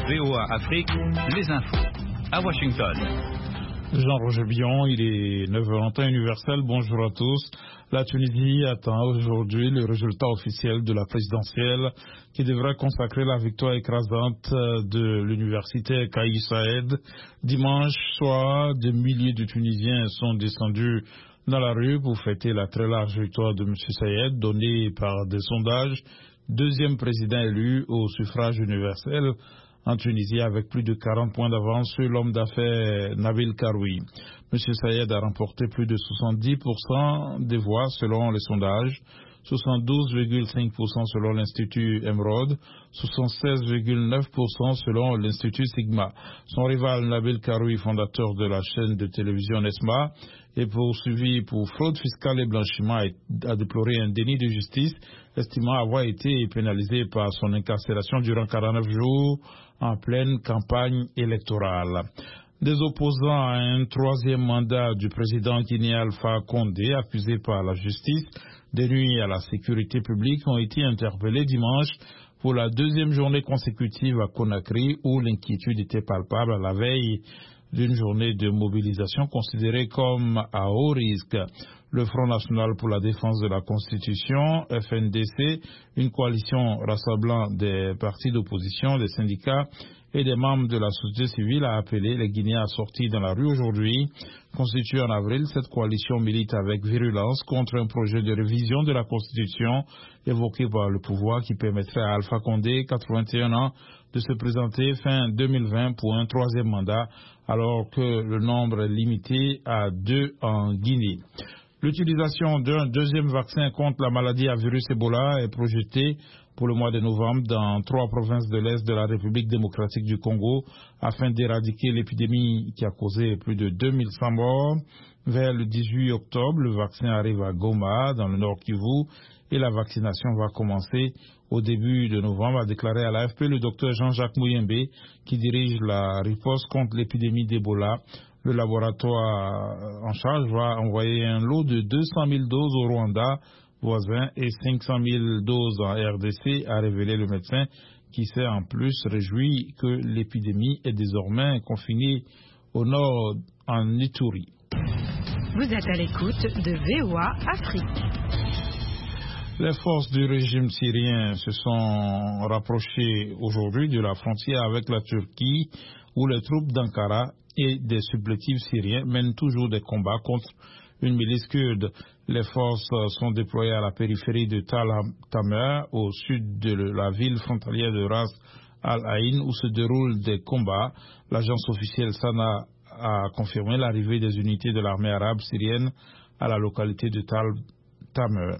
VOA Afrique, les infos. À Washington. Jean-Roger Bion, il est 9h en temps universel. Bonjour à tous. La Tunisie attend aujourd'hui le résultat officiel de la présidentielle qui devrait consacrer la victoire écrasante de l'université Kais Saied. Dimanche soir, des milliers de Tunisiens sont descendus dans la rue pour fêter la très large victoire de M. Saied, donnée par des sondages, deuxième président élu au suffrage universel en Tunisie avec plus de 40 points d'avance sur l'homme d'affaires Nabil Karoui. M. Saied a remporté plus de 70% des voix selon les sondages, 72,5% selon l'Institut Emerald, 76,9% selon l'Institut Sigma. Son rival Nabil Karoui, fondateur de la chaîne de télévision Nesma, est poursuivi pour fraude fiscale et blanchiment, a déploré un déni de justice, estimant avoir été pénalisé par son incarcération durant 49 jours en pleine campagne électorale. Des opposants à un troisième mandat du président guinéen Alpha Condé, accusé par la justice de nuire à la sécurité publique, ont été interpellés dimanche pour la deuxième journée consécutive à Conakry, où l'inquiétude était palpable à la veille d'une journée de mobilisation considérée comme à haut risque. Le Front National pour la Défense de la Constitution, FNDC, une coalition rassemblant des partis d'opposition, des syndicats et des membres de la société civile, a appelé les Guinéens à sortir dans la rue aujourd'hui. Constituée en avril, cette coalition milite avec virulence contre un projet de révision de la Constitution évoqué par le pouvoir qui permettrait à Alpha Condé, 81 ans, de se présenter fin 2020 pour un troisième mandat, alors que le nombre est limité à 2 en Guinée. L'utilisation d'un deuxième vaccin contre la maladie à virus Ebola est projetée pour le mois de novembre dans 3 provinces de l'Est de la République démocratique du Congo afin d'éradiquer l'épidémie qui a causé plus de 2100 morts. Vers le 18 octobre, le vaccin arrive à Goma, dans le Nord Kivu, et la vaccination va commencer au début de novembre, a déclaré à l'AFP le docteur Jean-Jacques Mouyembe, qui dirige la riposte contre l'épidémie d'Ebola. Le laboratoire en charge va envoyer un lot de 200 000 doses au Rwanda voisin et 500 000 doses en RDC, a révélé le médecin, qui s'est en plus réjoui que l'épidémie est désormais confinée au nord en Ituri. Vous êtes à l'écoute de VOA Afrique. Les forces du régime syrien se sont rapprochées aujourd'hui de la frontière avec la Turquie, où les troupes d'Ankara et des supplétifs syriens mènent toujours des combats contre une milice kurde. Les forces sont déployées à la périphérie de Tal Tamer, au sud de la ville frontalière de Ras Al-Ain, où se déroulent des combats. L'agence officielle Sana a confirmé l'arrivée des unités de l'armée arabe syrienne à la localité de Tal Tamer.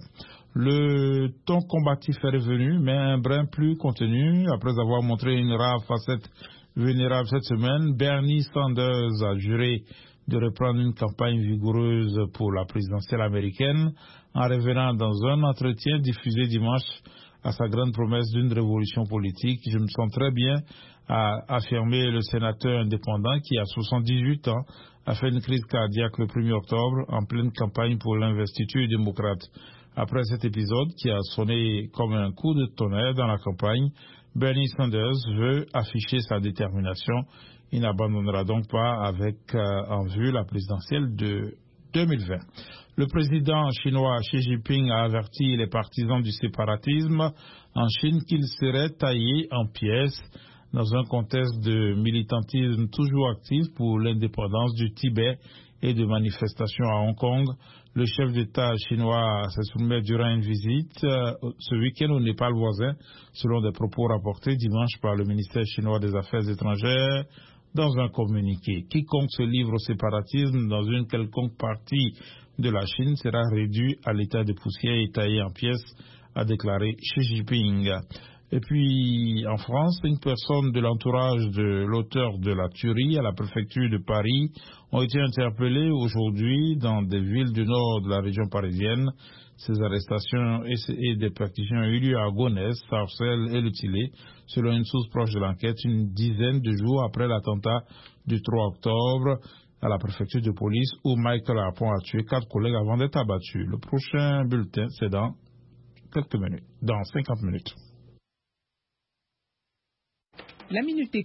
Le ton combatif est revenu, mais un brin plus contenu. Après avoir montré une rare facette vulnérable cette semaine, Bernie Sanders a juré de reprendre une campagne vigoureuse pour la présidentielle américaine en revenant dans un entretien diffusé dimanche à sa grande promesse d'une révolution politique. Je me sens très bien, a affirmé le sénateur indépendant qui, à 78 ans, a fait une crise cardiaque le 1er octobre en pleine campagne pour l'investiture démocrate. Après cet épisode qui a sonné comme un coup de tonnerre dans la campagne, Bernie Sanders veut afficher sa détermination. Il n'abandonnera donc pas avec en vue la présidentielle de 2020. Le président chinois Xi Jinping a averti les partisans du séparatisme en Chine qu'ils seraient taillés en pièces dans un contexte de militantisme toujours actif pour l'indépendance du Tibet et de manifestations à Hong Kong. Le chef d'État chinois se soumet durant une visite ce week-end au Népal voisin, selon des propos rapportés dimanche par le ministère chinois des Affaires étrangères dans un communiqué. Quiconque se livre au séparatisme dans une quelconque partie de la Chine sera réduit à l'état de poussière et taillé en pièces, a déclaré Xi Jinping. Et puis, en France, une personne de l'entourage de l'auteur de la tuerie à la préfecture de Paris ont été interpellées aujourd'hui dans des villes du nord de la région parisienne. Ces arrestations et des perquisitions ont eu lieu à Gonesse, Sarcelles et Le Tillé, selon une source proche de l'enquête, une dizaine de jours après l'attentat du 3 octobre à la préfecture de police où Michael Harpon a tué 4 collègues avant d'être abattu. Le prochain bulletin, c'est dans 50 minutes. La minute